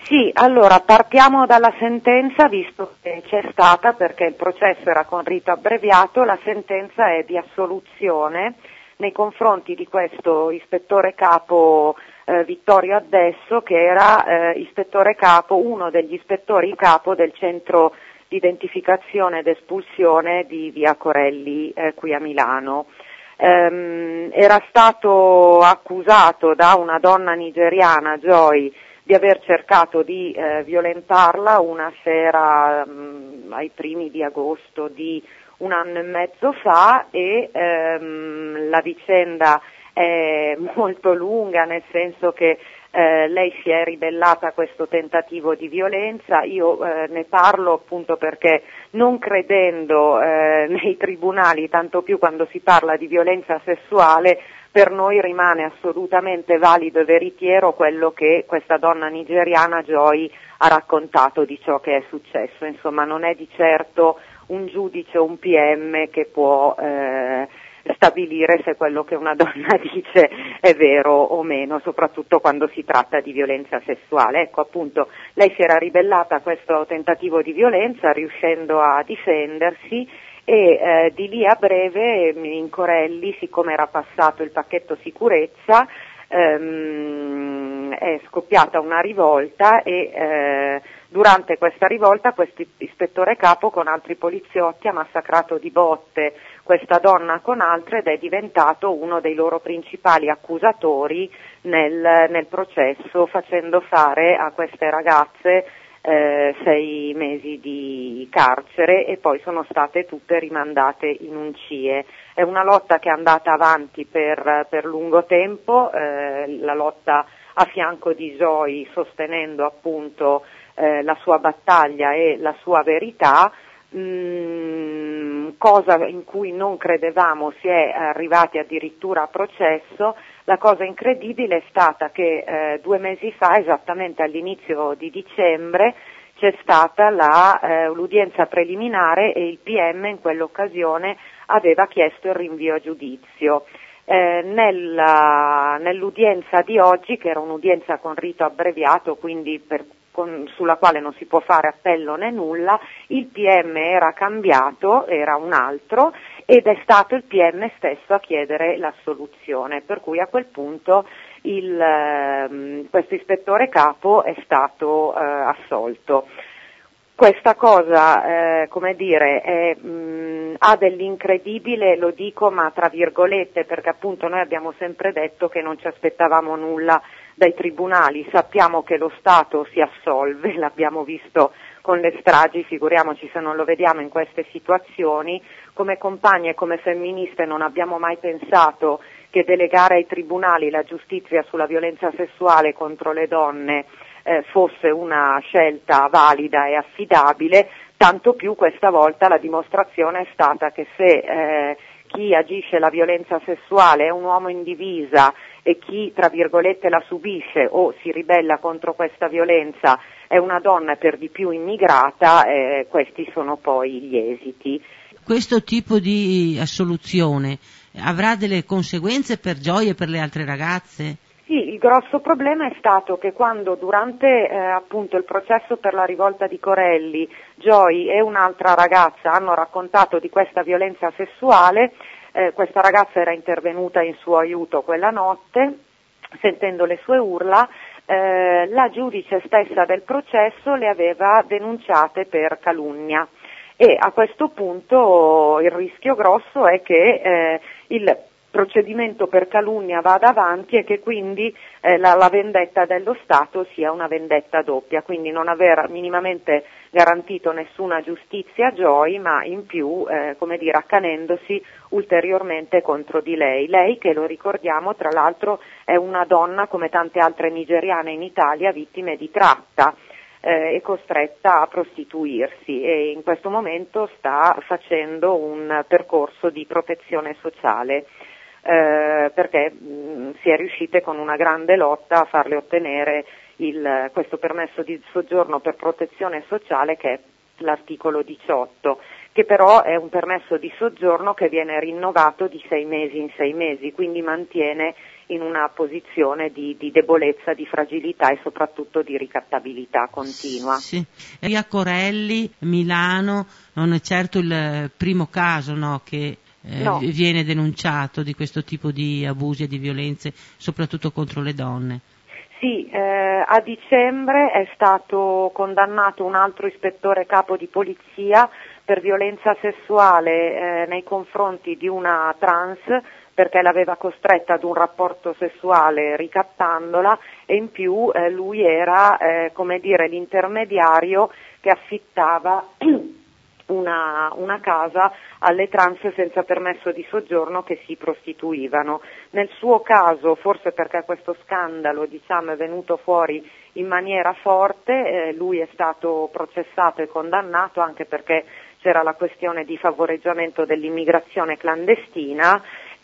Sì, allora partiamo dalla sentenza, visto che c'è stata, perché il processo era con rito abbreviato. La sentenza è di assoluzione nei confronti di questo ispettore capo Vittorio Addesso, che era ispettore capo, uno degli ispettori capo del centro di identificazione ed espulsione di via Corelli qui a Milano. Era stato accusato da una donna nigeriana, Joy, di aver cercato di violentarla una sera ai primi di agosto di un anno e mezzo fa, e la vicenda è molto lunga, nel senso che lei si è ribellata a questo tentativo di violenza. Io ne parlo appunto perché, non credendo nei tribunali, tanto più quando si parla di violenza sessuale, per noi rimane assolutamente valido e veritiero quello che questa donna nigeriana, Joy, ha raccontato di ciò che è successo. Insomma, non è di certo un giudice o un PM che può stabilire se quello che una donna dice è vero o meno, soprattutto quando si tratta di violenza sessuale. Ecco, appunto, lei si era ribellata a questo tentativo di violenza, riuscendo a difendersi, e di lì a breve in Corelli, siccome era passato il pacchetto sicurezza, è scoppiata una rivolta, e durante questa rivolta questo ispettore capo con altri poliziotti ha massacrato di botte questa donna con altre, ed è diventato uno dei loro principali accusatori nel processo, facendo fare a queste ragazze 6 mesi di carcere, e poi sono state tutte rimandate in un CIE. È una lotta che è andata avanti per lungo tempo, la lotta a fianco di Joy, sostenendo appunto la sua battaglia e la sua verità, cosa in cui non credevamo. Si è arrivati addirittura a processo. La cosa incredibile è stata che 2 mesi fa, esattamente all'inizio di dicembre, c'è stata l'udienza preliminare, e il PM in quell'occasione aveva chiesto il rinvio a giudizio. Nell'udienza di oggi, che era un'udienza con rito abbreviato, quindi sulla quale non si può fare appello né nulla, il PM era cambiato, era un altro, ed è stato il PM stesso a chiedere l'assoluzione, per cui a quel punto questo ispettore capo è stato assolto. Questa cosa, ha dell'incredibile, lo dico ma tra virgolette, perché appunto noi abbiamo sempre detto che non ci aspettavamo nulla dai tribunali. Sappiamo che lo Stato si assolve, l'abbiamo visto con le stragi, figuriamoci se non lo vediamo in queste situazioni. Come compagne e come femministe non abbiamo mai pensato che delegare ai tribunali la giustizia sulla violenza sessuale contro le donne fosse una scelta valida e affidabile, tanto più questa volta la dimostrazione è stata che se chi agisce la violenza sessuale è un uomo in divisa, e chi tra virgolette la subisce o si ribella contro questa violenza è una donna, per di più immigrata, questi sono poi gli esiti. Questo tipo di assoluzione avrà delle conseguenze per Joy e per le altre ragazze? Sì, il grosso problema è stato che quando durante appunto il processo per la rivolta di Corelli, Joy e un'altra ragazza hanno raccontato di questa violenza sessuale, questa ragazza era intervenuta in suo aiuto quella notte, sentendo le sue urla, la giudice stessa del processo le aveva denunciate per calunnia. E a questo punto il rischio grosso è che il procedimento per calunnia vada avanti, e che quindi la vendetta dello Stato sia una vendetta doppia, quindi non aver minimamente garantito nessuna giustizia a Joy, ma in più accanendosi ulteriormente contro di lei. Lei, che lo ricordiamo, tra l'altro è una donna come tante altre nigeriane in Italia, vittime di tratta, è costretta a prostituirsi, e in questo momento sta facendo un percorso di protezione sociale, perché si è riuscite con una grande lotta a farle ottenere questo permesso di soggiorno per protezione sociale, che è l'articolo 18, che però è un permesso di soggiorno che viene rinnovato di 6 mesi in 6 mesi, quindi mantiene in una posizione di debolezza, di fragilità e soprattutto di ricattabilità continua. Sì. Via Corelli, Milano, non è certo il primo caso, no, che No. viene denunciato di questo tipo di abusi e di violenze, soprattutto contro le donne. Sì, a dicembre è stato condannato un altro ispettore capo di polizia per violenza sessuale nei confronti di una trans, perché l'aveva costretta ad un rapporto sessuale ricattandola, e in più lui era l'intermediario che affittava una casa alle trans senza permesso di soggiorno che si prostituivano. Nel suo caso, forse perché questo scandalo è venuto fuori in maniera forte, lui è stato processato e condannato, anche perché c'era la questione di favoreggiamento dell'immigrazione clandestina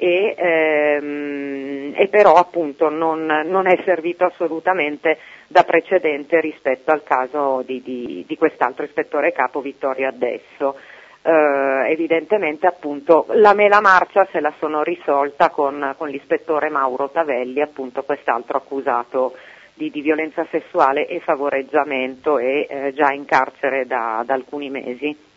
e però appunto non è servito assolutamente da precedente rispetto al caso di quest'altro ispettore capo Vittorio Addesso. Evidentemente appunto la mela marcia se la sono risolta con l'ispettore Mauro Tavelli, appunto quest'altro accusato di violenza sessuale e favoreggiamento, e già in carcere da alcuni mesi.